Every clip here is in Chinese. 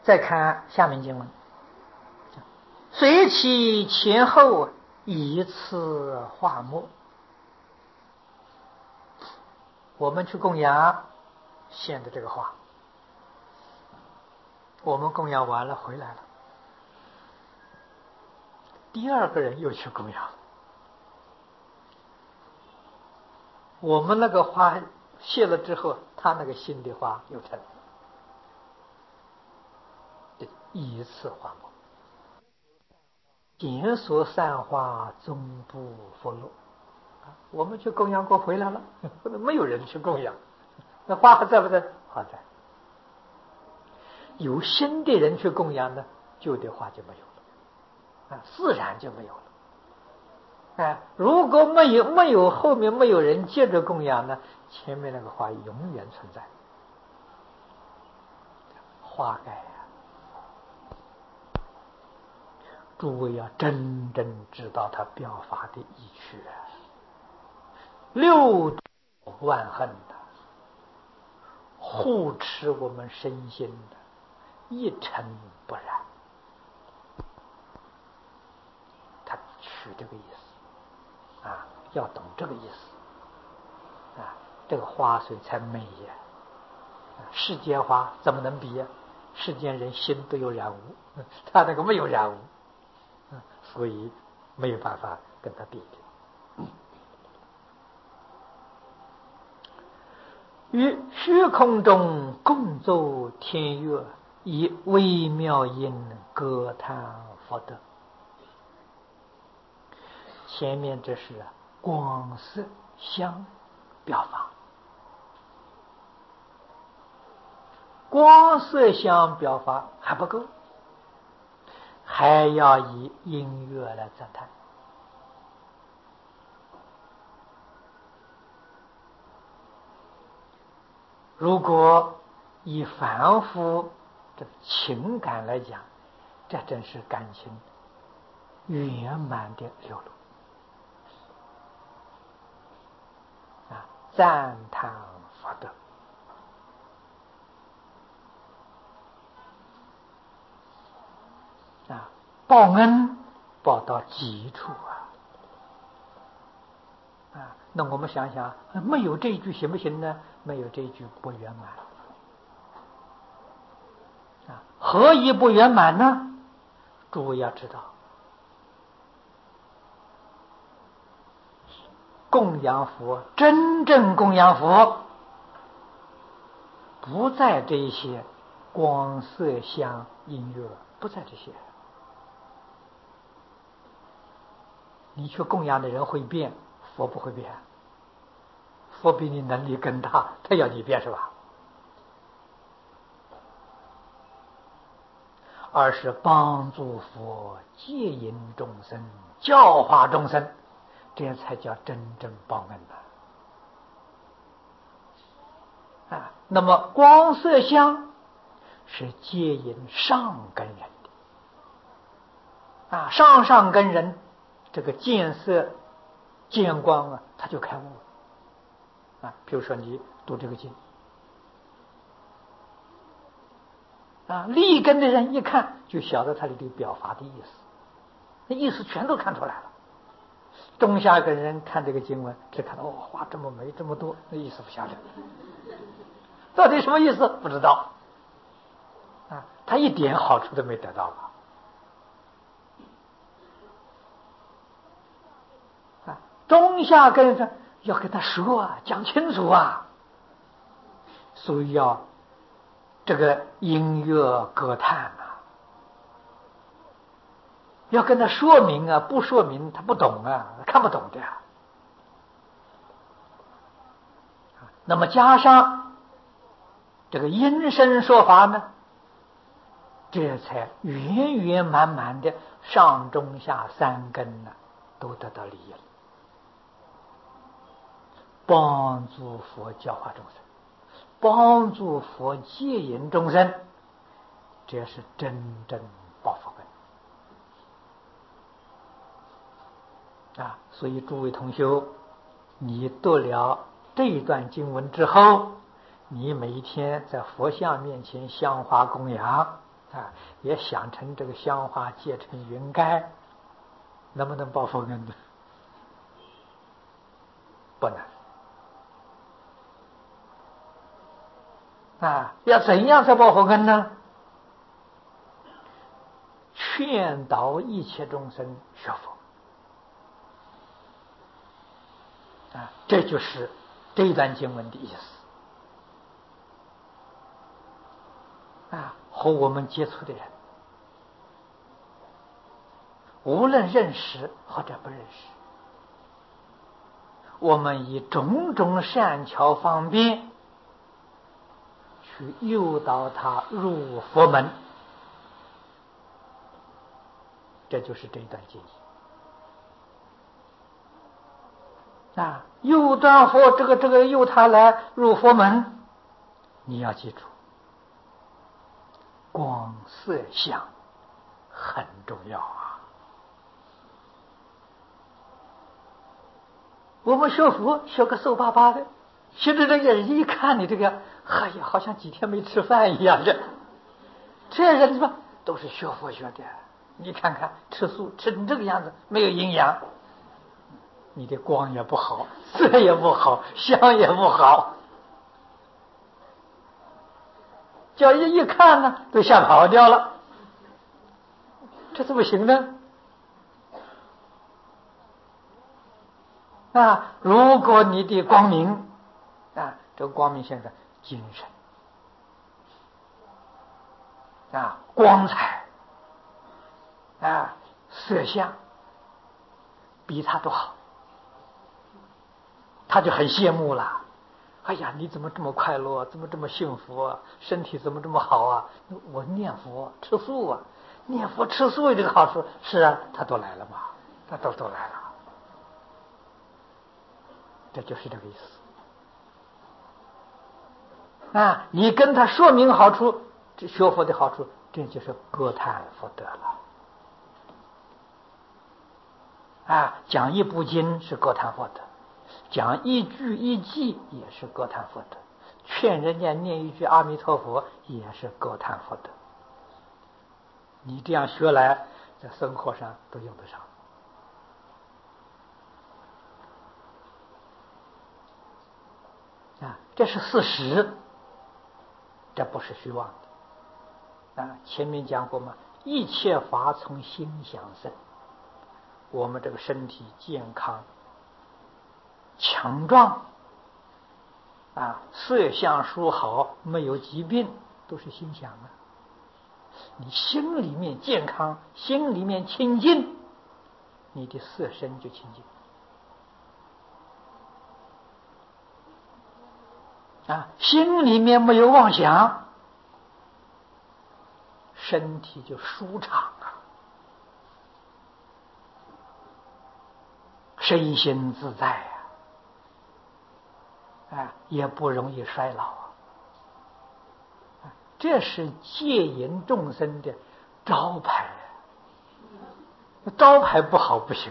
再看下面经文，随其前后以次化末。我们去供养献的这个花，我们供养完了回来了，第二个人又去供养，我们那个花谢了之后，他那个新的花又成了，以次化末。见所散花，终不复落。我们去供养过回来了，没有人去供养，那花还在不在？花在。有新的人去供养呢，旧的花就没有了，自然就没有了。如果没有后面没有人接着供养呢，前面那个花永远存在。花盖诸位要真正知道它表法的意趣六度万恨的，护持我们身心的，一尘不染。他取这个意思要懂这个意思这个花水才美呀。世间花怎么能比呀？世间人心都有染污，他那个没有染污，所以没有办法跟他比的。于虚空中共奏天乐，以微妙音歌叹佛德。前面这是光色香表法，光色香表法还不够，还要以音乐来赞叹。如果以凡夫这情感来讲，这真是感情圆满的流露赞叹佛德报恩报到极处那我们想想，没有这一句行不行呢？没有这一句不圆满何以不圆满呢？诸位要知道，供养佛，真正供养佛，不在这一些光色香音乐，不在这些。你去供养的人会变，佛不会变，佛比你能力更大，他要你变是吧？而是帮助佛戒引众生，教化众生，这才叫真正报恩那么光色香是戒引上根人的上根人，这个见色见光他就开悟比如说你读这个经立根的人一看就晓得他里头表法的意思，那意思全都看出来了。中下根人看这个经文，只看到花这么美这么多，那意思不晓得，到底什么意思不知道他一点好处都没得到中下根人要跟他说讲清楚所以要这个音乐歌叹要跟他说明不说明他不懂看不懂的那么加上这个音声说法呢，这才圆圆满满的上中下三根都得到利益了，帮助佛教化众生，帮助佛戒引众生，这是真正报佛恩所以诸位同修，你读了这一段经文之后，你每一天在佛像面前香花供养也想成这个香花结成云盖，能不能报佛恩呢？不能。要怎样才报佛恩呢？劝导一切众生学佛。这就是这一段经文的意思。和我们接触的人，无论认识或者不认识，我们以种种善巧方便去诱导他入佛门，这就是这一段经义。诱导佛这个诱他来入佛门，你要记住，光色相很重要啊。我们学佛学个瘦巴巴的，学着这个人一看你这个，哎呀，好像几天没吃饭一样的。这人什么都是学佛学的，你看看吃素吃成这个样子，没有营养，你的光也不好，色也不好，香也不好，叫一看呢都吓跑掉了，这怎么行呢？如果你的光明这个光明现在精神光彩色相比他都好，他就很羡慕了。哎呀，你怎么这么快乐，怎么这么幸福啊，身体怎么这么好啊？我念佛吃素啊，念佛吃素有这个好处。是啊，他都来了嘛，他都来了，这就是这个意思。你跟他说明好处，这学佛的好处，这就是歌叹福德了。讲一部经是歌叹福德，讲一句一偈也是歌叹福德，劝人家念一句阿弥陀佛也是歌叹福德。你这样学来，在生活上都用得上。这是事实，这不是虚妄的。前面讲过嘛，一切法从心想生。我们这个身体健康强壮色相殊好，没有疾病，都是心想的。你心里面健康，心里面清净，你的色身就清净心里面没有妄想，身体就舒畅身心自在也不容易衰老这是戒引众生的招牌。招牌不好不行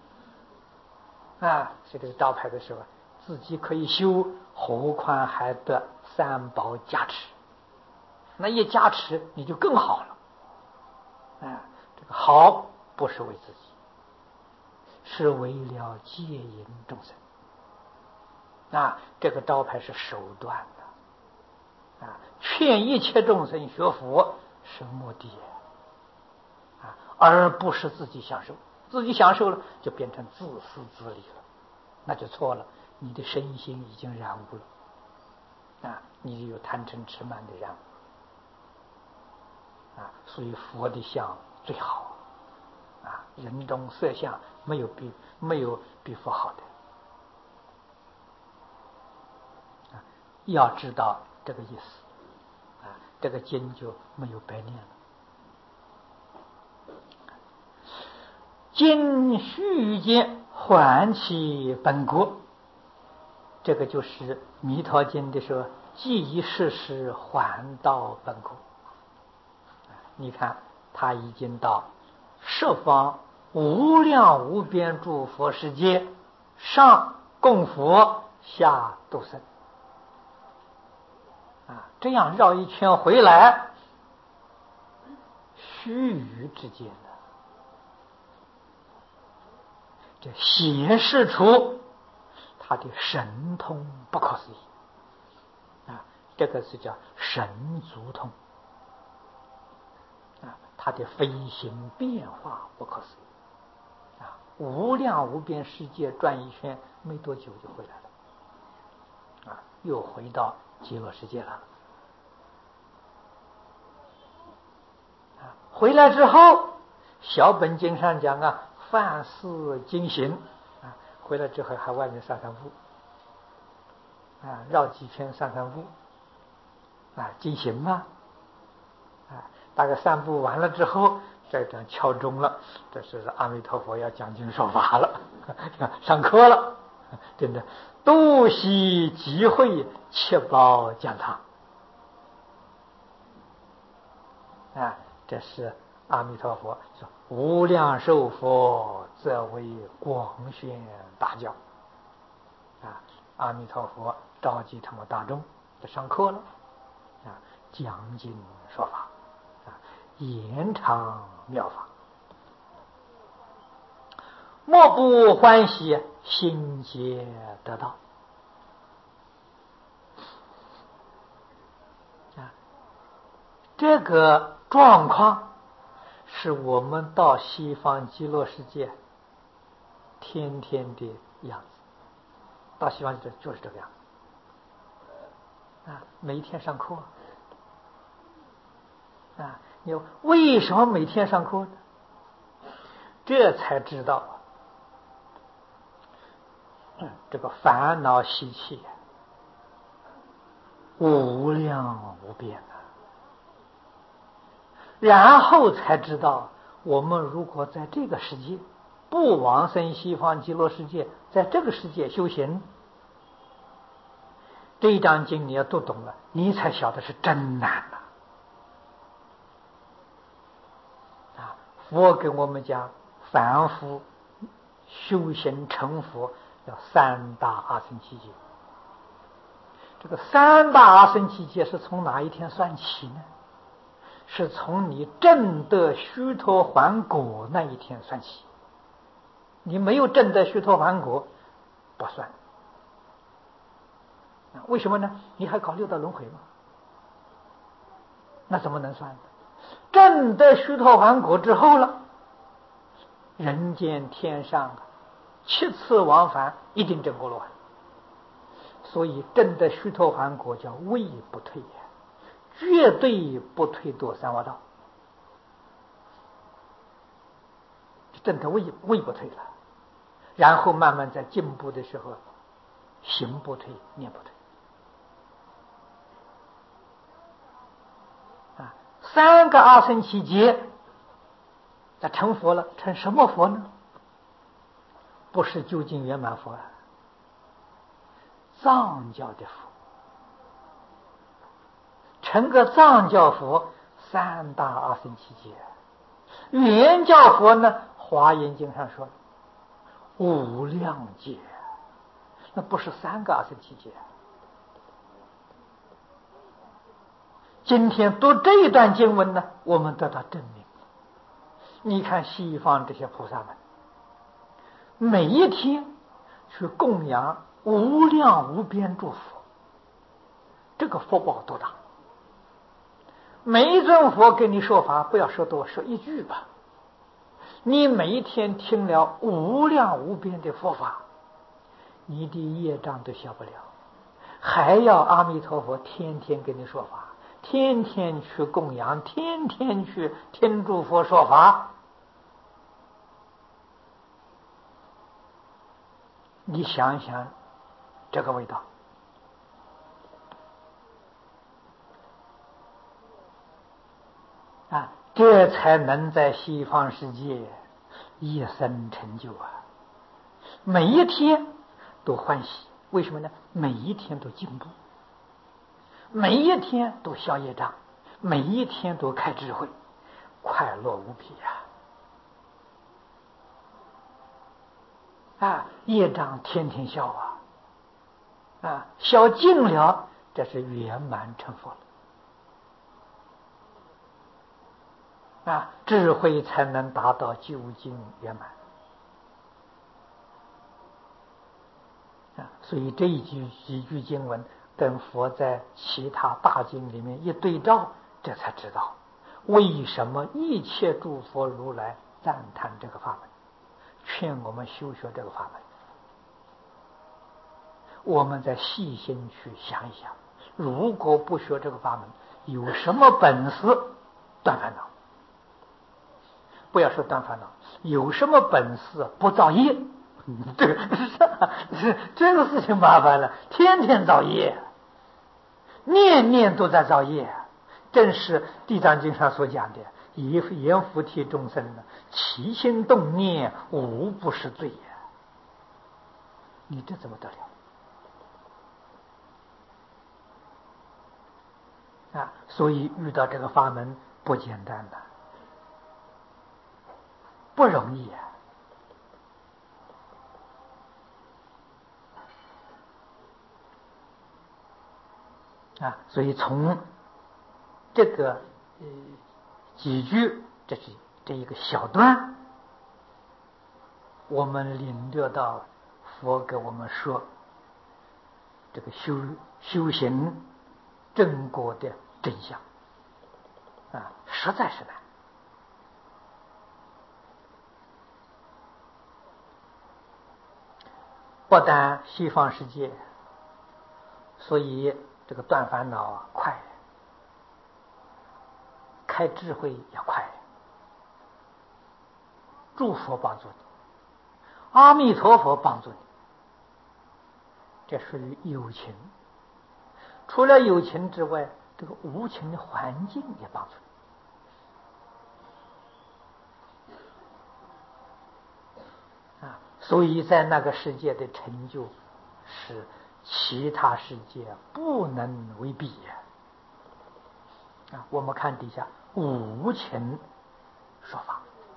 是这个招牌的时候，自己可以修，何况还得三宝加持，那一加持你就更好了。这个好不是为自己，是为了戒引众生。这个招牌是手段的劝一切众生学佛是目的而不是自己享受。自己享受了就变成自私自利了，那就错了。你的身心已经染污了你有贪嗔痴慢的染污所以佛的相最好人中色相没有比佛好的要知道这个意思这个经就没有白念了。今须见还其本国，这个就是弥陀经的说，既以世事还到本国。你看他已经到十方无量无边诸佛世界，上供佛，下度生这样绕一圈回来， 须臾之间的，这显示出他的神通不可思议啊！这个是叫神足通啊，他的飞行变化不可思议啊！无量无边世界转一圈，没多久就回来了啊，又回到极乐世界了。回来之后，小本经上讲啊，凡事精行啊。回来之后还外面散散步啊，绕几圈散散步啊，精行嘛啊。大概散步完了之后，这讲敲钟了，这是阿弥陀佛要讲经说法了，上课了，真的度悉集会，切报讲堂啊。这是阿弥陀佛说：“无量寿佛，则为广宣大教。”啊，阿弥陀佛召集他们大众，就上课了啊，讲经说法啊，延长妙法，莫不欢喜，心皆得道啊。这个状况是我们到西方极乐世界天天的样子，到西方世界就是这个样子啊，每天上课啊。你为什么每天上课呢？这才知道这个烦恼习气无量无边啊。然后才知道，我们如果在这个世界不往生西方极乐世界，在这个世界修行，这一章经你要读懂了，你才晓得是真难啊！佛给我们讲，凡夫修行成佛要三大阿僧祇劫。这个三大阿僧祇劫是从哪一天算起呢？是从你证得须陀洹果那一天算起，你没有证得须陀洹果不算。为什么呢？你还搞六道轮回吗？那怎么能算呢？证得须陀洹果之后了，人间天上七次往返一定证过罗汉，所以证得须陀洹果叫位不退也，绝对不退堕三恶道，证得位不退了，然后慢慢在进步的时候，行不退，念不退啊。三个阿僧祇劫，那成佛了，成什么佛呢？不是究竟圆满佛啊，藏教的佛，成个藏教佛，三大阿僧祇劫。原教佛呢，华严经上说无量劫，那不是三个阿僧祇劫。今天读这一段经文呢，我们得到证明。你看西方这些菩萨们，每一天去供养无量无边诸佛，这个福报多大！每一尊佛给你说法，不要说多，说一句吧。你每一天听了无量无边的佛法，你的业障都消不了，还要阿弥陀佛天天给你说法，天天去供养，天天去听诸佛说法，你想想这个味道啊，这才能在西方世界一生成就啊！每一天都欢喜，为什么呢？每一天都进步，每一天都消业障，每一天都开智慧，快乐无比啊！业障天天消消尽了，这是圆满成佛了智慧才能达到究竟圆满。所以这几句经文跟佛在其他大经里面一对照，这才知道为什么一切诸佛如来赞叹这个法门，劝我们修学这个法门。我们再细心去想一想，如果不学这个法门，有什么本事断烦恼？不要说断烦恼，有什么本事不造业？这个事情麻烦了，天天造业，念念都在造业。正是《地藏经》上所讲的，阎浮提众生呢，起心动念无不是罪也。你这怎么得了？所以遇到这个法门不简单的，不容易所以从这个几句，这一个小段，我们领略到佛给我们说这个修行正果的真相实在是难。不但西方世界，所以这个断烦恼快，开智慧也快。诸佛帮助你，阿弥陀佛帮助你，这属于有情。除了有情之外，这个无情的环境也帮助你所以在那个世界的成就是其他世界不能为比我们看底下无情说法，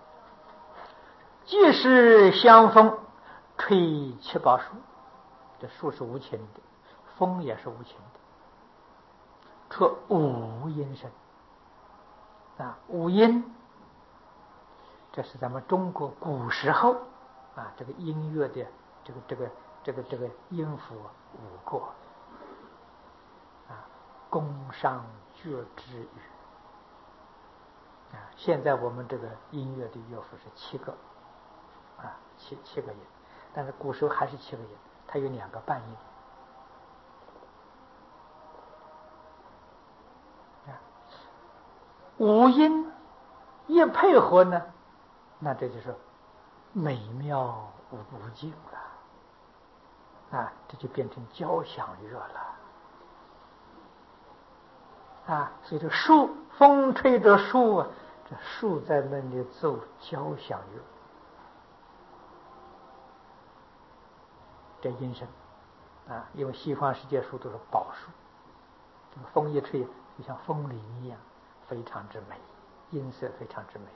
即是香风吹七宝树，这树是无情的，风也是无情的，出五音声五音，这是咱们中国古时候这个音乐的这个音符五个宫商角徵羽现在我们这个音乐的乐符是7个七个音，但是古时候还是7个音，它有2个半音五音一配合呢，那这就是美妙无尽了这就变成交响乐了所以这树，风吹着树这树在那里奏交响乐，这音声因为西方世界树都是宝树，这个风一吹就像风铃一样，非常之美，音色非常之美。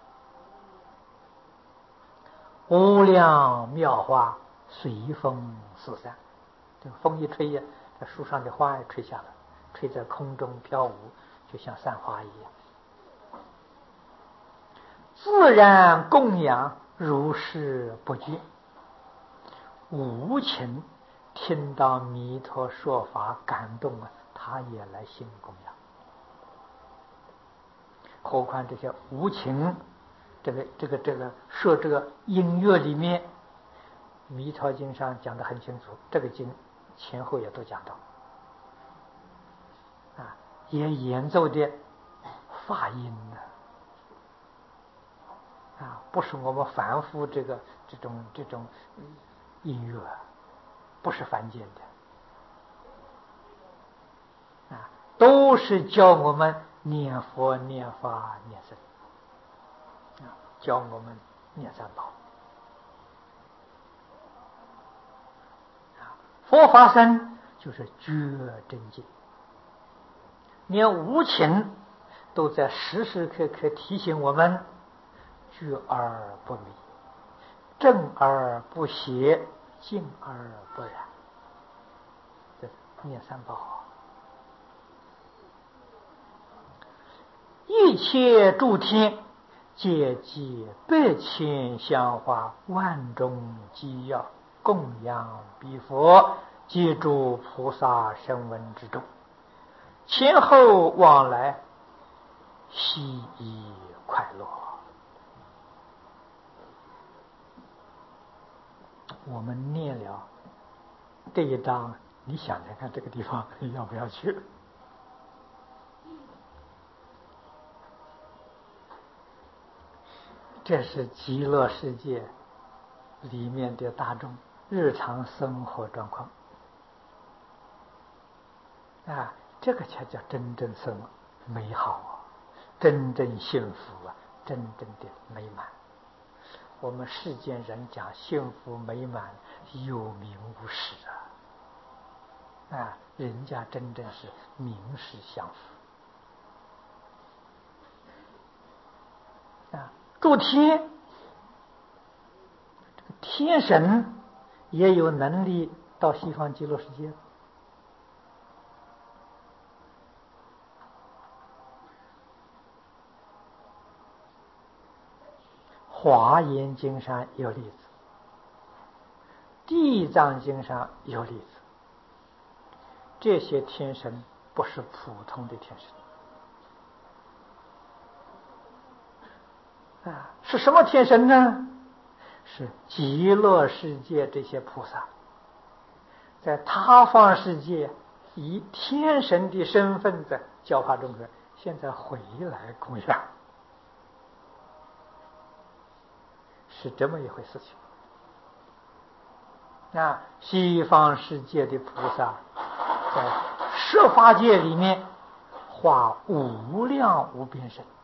无量妙花随风四散，这个风一吹这树上的花也吹下来，吹在空中飘舞，就像散花一样。自然供养如是不倦，无情听到弥陀说法感动他也来信供养。何况这些无情，这个说这个音乐里面，弥陀经上讲得很清楚，这个经前后也都讲到也演奏的法音不是我们凡夫这种音乐不是凡间的都是教我们念佛念法念僧教我们念三宝佛法僧就是觉真经，连无情都在时时刻刻提醒我们觉而不迷，正而不邪，静而不染，这念三宝一切诸天借机100,000香花万种机要供养彼佛，及诸菩萨声闻之众，前后往来，悉以快乐。我们念了这一章，你想想看，这个地方要不要去？这是极乐世界里面的大众日常生活状况啊，这个才叫真正美好，真正幸福啊，真正的美满。我们世间人讲幸福美满，有名无实啊，人家真正是名实相符啊。诸天，天神也有能力到西方极乐世界。华严经上有例子，地藏经上有例子。这些天神不是普通的天神啊，是什么天神呢？是极乐世界这些菩萨在他方世界以天神的身份在教化众生，现在回来供养，是这么一回事情啊。西方世界的菩萨在十法界里面化无量无边身，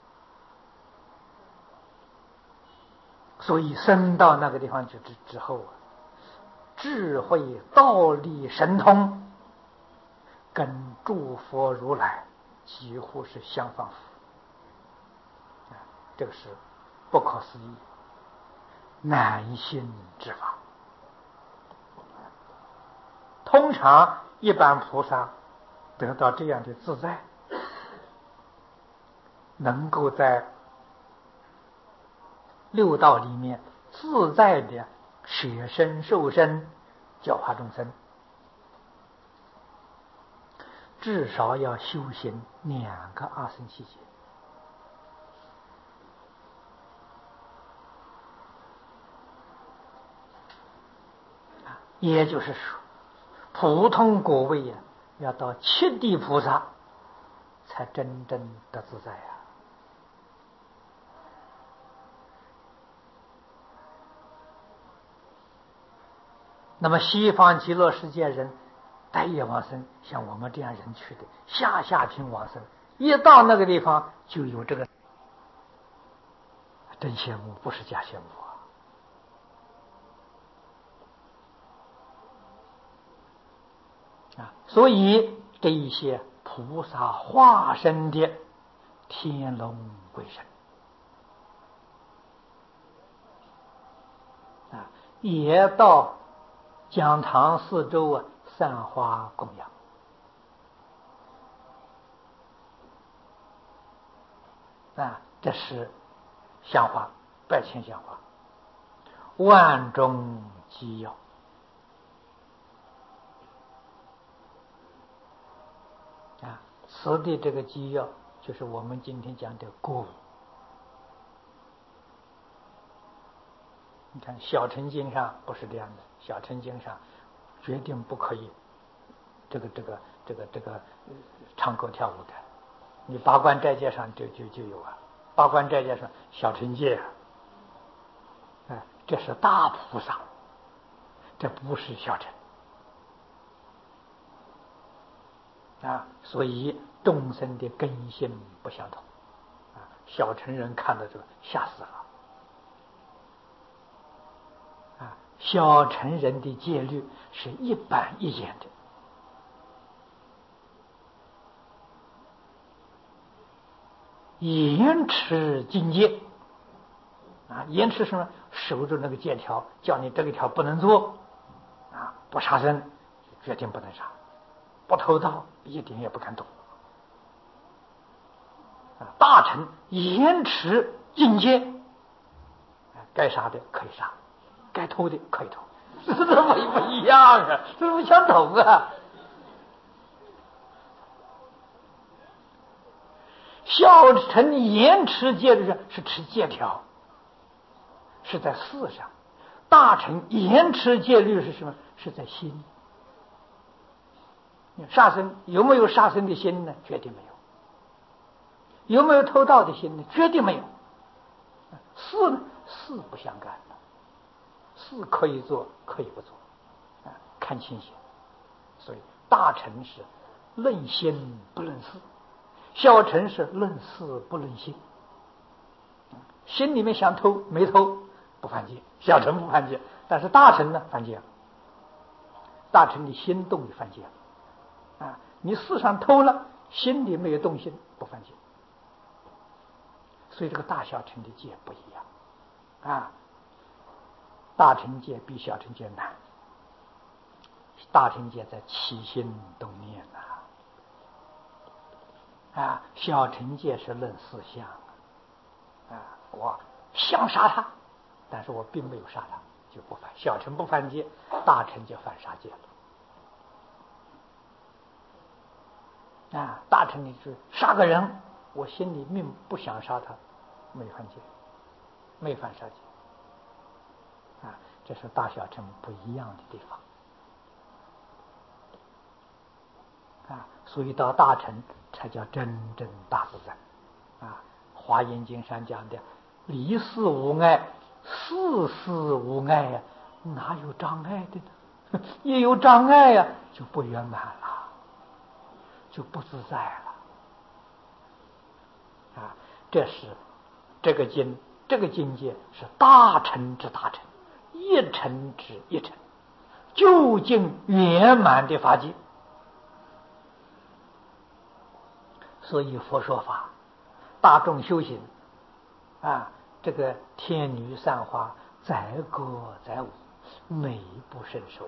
所以升到那个地方去之后啊，智慧道力神通跟诸佛如来几乎是相仿佛这个是不可思议难信之法。通常一般菩萨得到这样的自在，能够在六道里面自在的舍身受身教化众生，至少要修行2个阿僧祇劫。也就是说，普通果位呀，要到七地菩萨才真正的自在呀。那么西方极乐世界人待业往生，像我们这样人去的下品往生，一到那个地方就有这个，真羡慕，不是假羡慕啊！所以这一些菩萨化身的天龙鬼神啊，也到讲堂四周啊散花供养啊，这是香花100,000香花万种机要啊，此地这个机要就是我们今天讲的果。你看小乘经上不是这样的，小乘经上决定不可以这个唱歌跳舞的。你八关斋戒上就有啊，八关斋戒上小乘戒啊，这是大菩萨，这不是小乘啊，所以众生的根性不相同啊，小乘人看到这个吓死了啊，小乘人的戒律是一板一眼的。严持禁戒啊，严持什么？守住那个戒条，叫你这个条不能做啊，不杀生，决定不能杀；不偷盗，一点也不敢动啊。大乘严持境界，该杀的可以杀，该偷的可以偷，这不一样啊，这不相同啊。小乘严持戒律是持戒条，是在事上；大乘严持戒律是什么？是在心。杀生有没有杀生的心呢？绝对没有。有没有偷盗的心呢？绝对没有。事呢？事不相干的，事可以做，可以不做，看清醒。所以大乘是论心不论事，小乘是论事不论心。心里面想偷没偷不犯戒，小乘不犯戒，但是大乘呢犯戒了。大乘你心动就犯戒了你事上偷了，心里没有动心不犯戒。所以这个大小乘的戒不一样大乘戒比小乘戒难，大乘戒在起心动念小乘戒是论事相我想杀他，但是我并没有杀他，就不犯。小乘不犯戒，大乘就犯杀戒了大乘你是杀个人，我心里并不想杀他，没犯戒，没犯杀戒这是大小乘不一样的地方所以到大乘才叫真正大自在华严经上讲的离事无碍，事事无碍哪有障碍的呢？一有障碍就不圆满了，就不自在了这是这个境界是大乘之大乘，一乘之一乘，究竟圆满的法界。所以佛说法，大众修行这个天女散花载歌载舞，美不胜收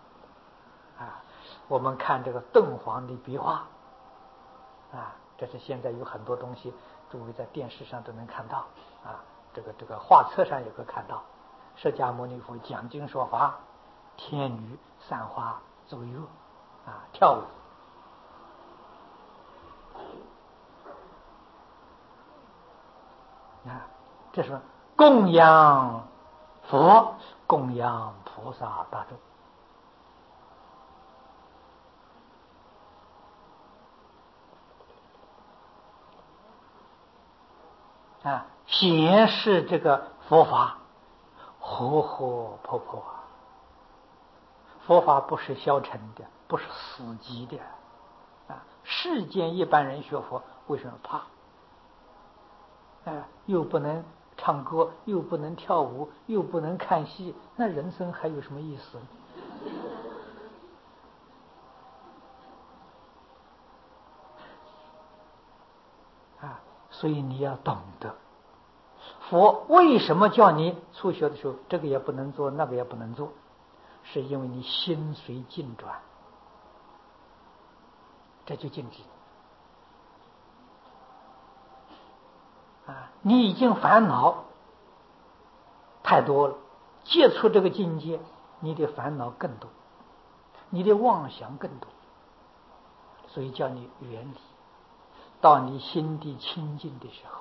我们看这个敦煌的壁画这是现在有很多东西诸位在电视上都能看到这个画册上也可以看到，释迦牟尼佛讲经说法，天女散花奏乐跳舞这是供养佛，供养菩萨大众显示这个佛法活活泼泼佛法不是消沉的，不是死寂的世间一般人学佛为什么怕又不能唱歌，又不能跳舞，又不能看戏，那人生还有什么意思所以你要懂得佛为什么叫你初学的时候这个也不能做，那个也不能做，是因为你心随境转，这就禁止你已经烦恼太多了，接触这个境界，你的烦恼更多，你的妄想更多，所以叫你远离。到你心地清净的时候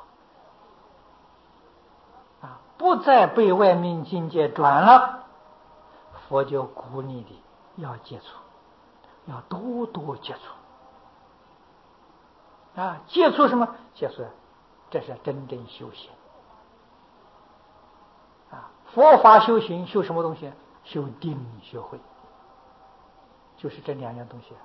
不再被外面境界转了，佛就鼓励你要接触，要多多接触接触什么？接触这是真正修行佛法修行修什么东西？修定学会，就是这两样东西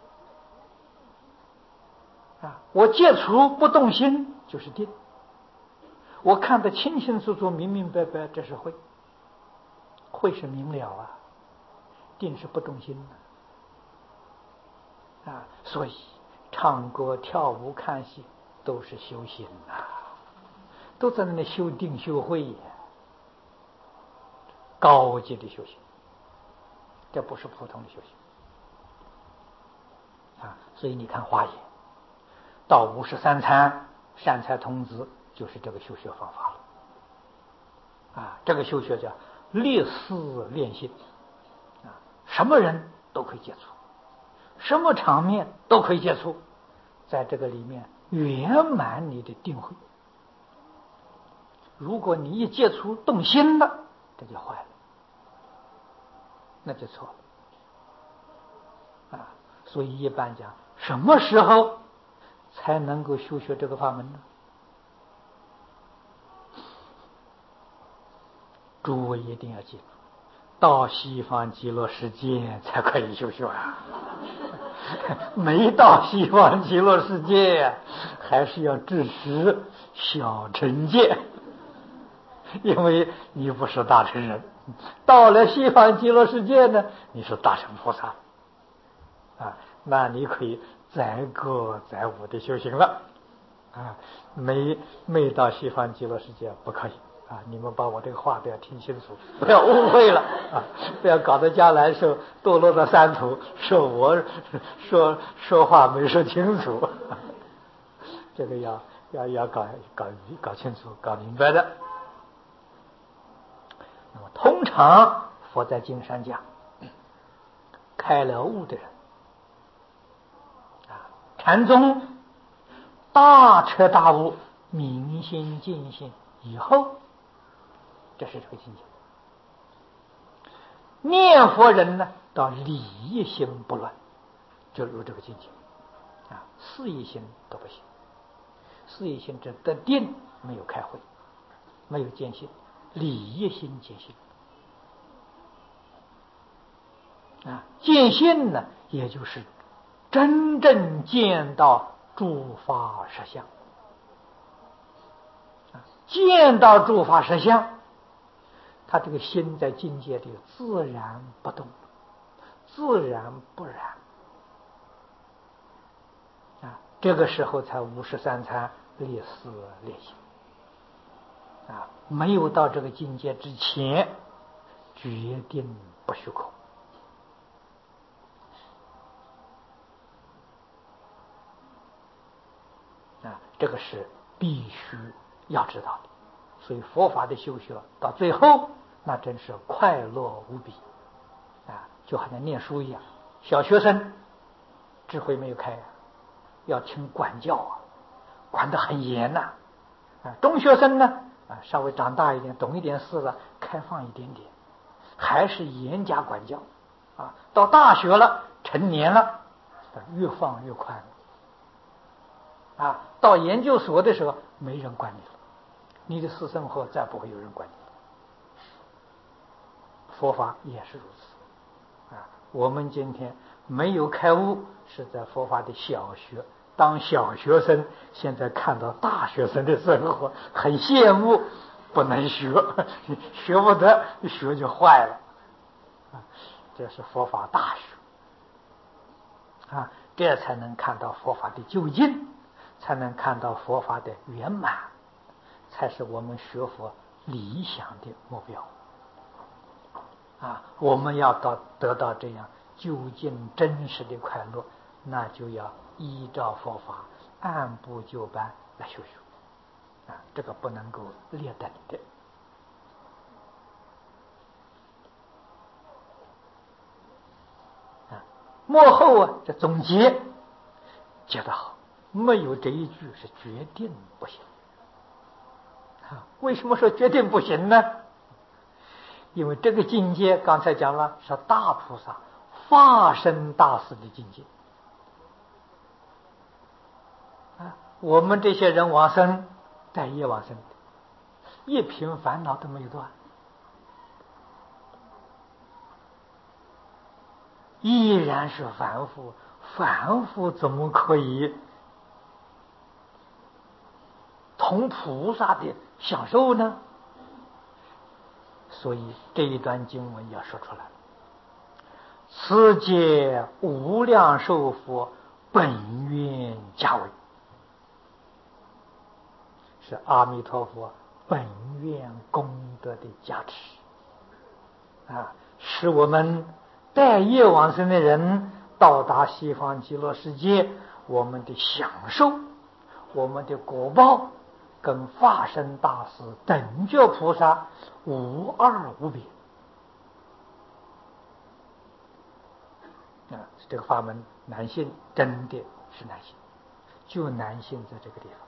我接触不动心就是定，我看得清清楚楚明明白白，这是慧，慧是明了定是不动心所以唱歌跳舞看戏都是修行都在那里修定修慧高级的修行，这不是普通的修行所以你看华严到53参善财童子就是这个修学方法了。这个修学叫立事练心，什么人都可以接触，什么场面都可以接触，在这个里面圆满你的定慧。如果你一接触动心了，这就坏了，那就错了。所以一般讲，什么时候才能够修学这个法门呢？诸位一定要记住，到西方极乐世界才可以修学没到西方极乐世界，还是要支持小乘戒，因为你不是大乘人。到了西方极乐世界呢，你是大乘菩萨那你可以载歌载舞的修行了没到西方极乐世界不可以你们把我这个话都要听清楚，不要误会了不要搞得将来说堕落到三途，说我说话没说清楚这个要搞清楚，搞明白的。那么通常佛在经上讲，开了悟的人禅宗大彻大悟、明心见性以后，这是这个境界。念佛人呢，到理一心不乱，就入这个境界事一心都不行。事一心只得定，没有开慧，没有见性，理一心见性见性呢，也就是真正见到诸法实相见到诸法实相，他这个心在境界里自然不动，自然不染这个时候才53参立事练心没有到这个境界之前，决定不虚空这个是必须要知道的。所以佛法的修学到最后，那真是快乐无比就好像念书一样。小学生智慧没有开要听管教管得很严中学生呢稍微长大一点，懂一点事了，开放一点点，还是严加管教到大学了，成年了，越放越宽到研究所的时候，没人管你了，你的私生活再不会有人管你了。佛法也是如此我们今天没有开悟，是在佛法的小学当小学生，现在看到大学生的生活很羡慕，不能学，学不得，学就坏了这是佛法大学这才能看到佛法的究竟，才能看到佛法的圆满，才是我们学佛理想的目标我们要得到这样究竟真实的快乐，那就要依照佛法按部就班来修学这个不能够劣等的幕后这总结接得好，没有这一句是决定不行为什么说决定不行呢？因为这个境界刚才讲了，是大菩萨化身大士的境界我们这些人往生带业往生，一品烦恼都没有断，依然是凡夫。凡夫怎么可以同菩萨的享受呢？所以这一段经文要说出来，此界无量寿佛本愿加为，是阿弥陀佛本愿功德的加持使我们带业往生的人到达西方极乐世界，我们的享受，我们的果报跟法身大士、等觉菩萨无二无别。这个法门难信，真的是难信，就难信在这个地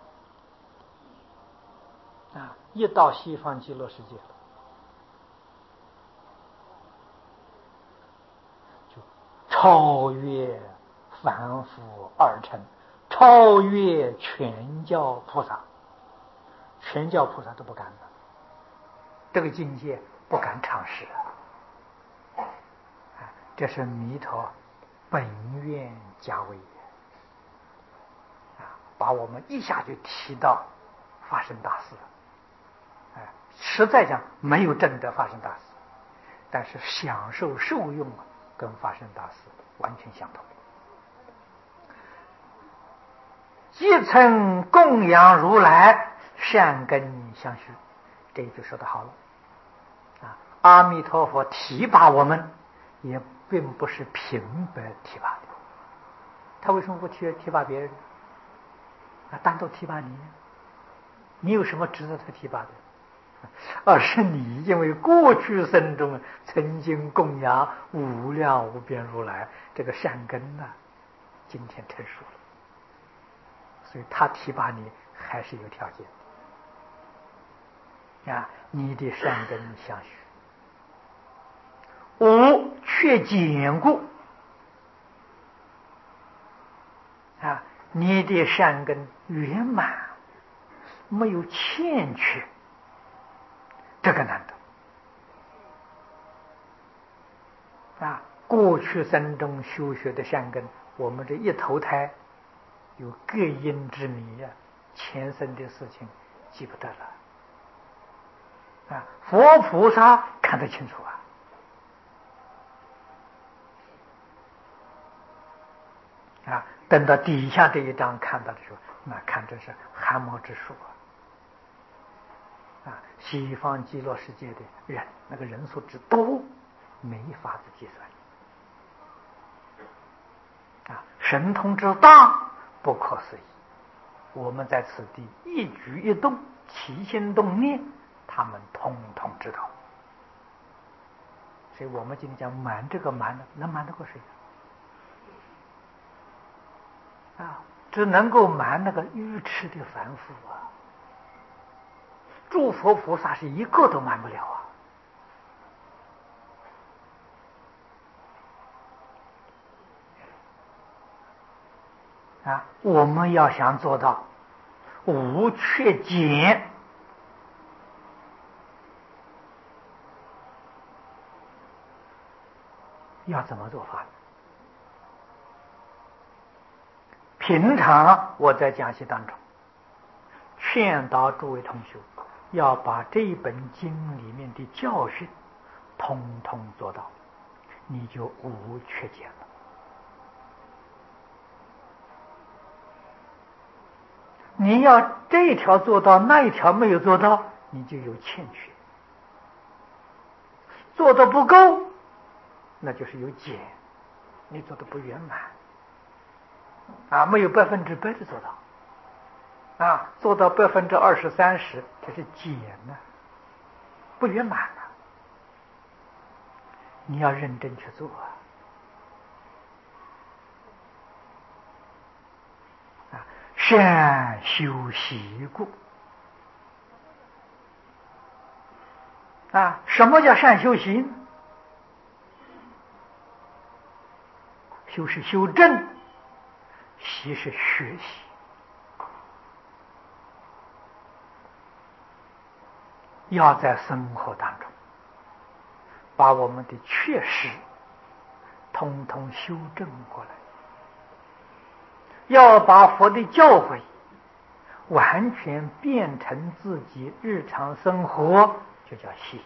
方。一到西方极乐世界了，就超越凡夫二乘，超越全教菩萨，全教菩萨都不敢的，这个境界不敢尝试。这是弥陀本愿加为把我们一下就提到法身大士了。实在讲没有证得法身大士，但是享受受用跟法身大士完全相同。即曾供养如来善根相续，这一句说得好了。阿弥陀佛提拔我们，也并不是平白提拔的。他为什么不提拔别人？单独提拔你呢？你有什么值得他提拔的？而是你因为过去生中曾经供养无量无边如来，这个善根今天成熟了，所以他提拔你还是有条件的。你的善根相续，无却坚固你的善根圆满，没有欠缺，这个难得。过去生中修学的善根，我们这一投胎有各因之迷前生的事情记不得了。佛菩萨看得清楚等到底下这一章看到的时候，那看真是汗毛直竖西方极乐世界的人，那个人数之多，没法子计算神通之大，不可思议。我们在此地一举一动，起心动念，他们通通知道。所以我们今天讲瞒这个瞒，能瞒得过谁？只能够瞒那个愚痴的凡夫诸佛菩萨是一个都瞒不了我们要想做到无缺减，要怎么做法呢？平常我在讲习当中劝导诸位同学，要把这一本经里面的教训通通做到，你就无缺减了。你要这一条做到，那一条没有做到，你就有欠缺。做的不够，那就是有减，你做的不圆满没有100%的做到做到20%、30%，这是减不圆满你要认真去做善修习故什么叫善修习呢？修是修正，习是学习。要在生活当中把我们的缺失通通修正过来，要把佛的教诲完全变成自己日常生活，就叫习。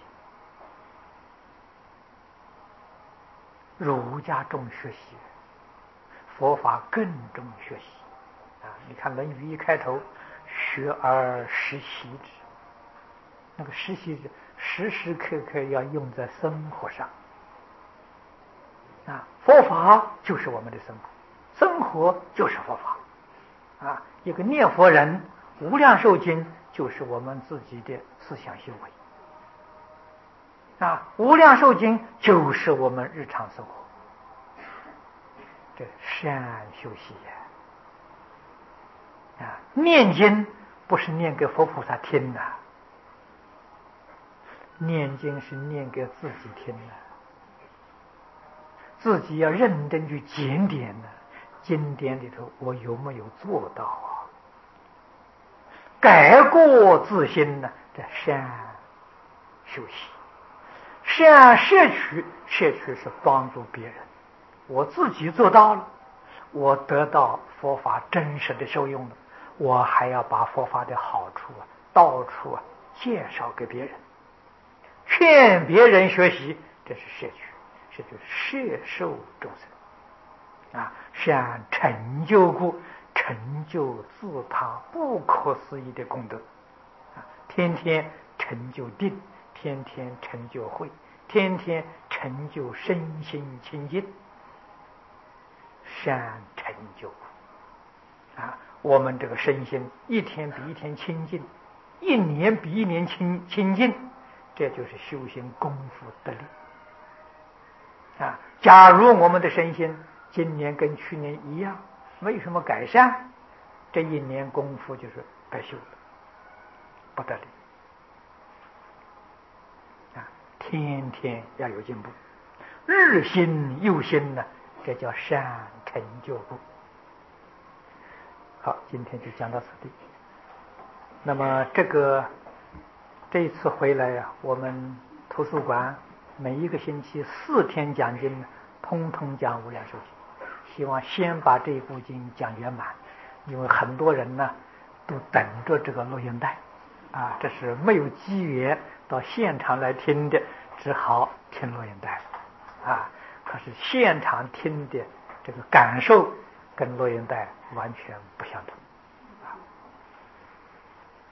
儒家重学习，佛法更重学习你看《论语》一开头，学而时习之，那个实习时时刻刻要用在生活上佛法就是我们的生活，生活就是佛法一个念佛人无量寿经就是我们自己的思想修为啊。无量寿经就是我们日常生活这善修习啊。念经不是念给佛菩萨听的，念经是念给自己听的，自己要认真去检点呢。经典里头我有没有做到啊？改过自新呢？这善修习，善摄取，摄取是帮助别人。我自己做到了，我得到佛法真实的受用了，我还要把佛法的好处到处介绍给别人，劝别人学习，这是摄取，这就是摄受众生啊。善成就故，成就自他不可思议的功德啊！天天成就定，天天成就慧，天天成就身心清净，善成就啊！我们这个身心一天比一天清净，一年比一年清净，这就是修行功夫得力啊！假如我们的身心今年跟去年一样，没有什么改善，这一年功夫就是白修了，不得力啊！天天要有进步，日新又新呢，这叫善成就故。好，今天就讲到此地。那么这一次回来啊，我们图书馆每一个星期4天讲经，通通讲无量寿经，希望先把这部经讲圆满，因为很多人呢都等着这个录音带啊，这是没有机缘到现场来听的，只好听录音带啊。可是现场听的这个感受跟录音带完全不相同。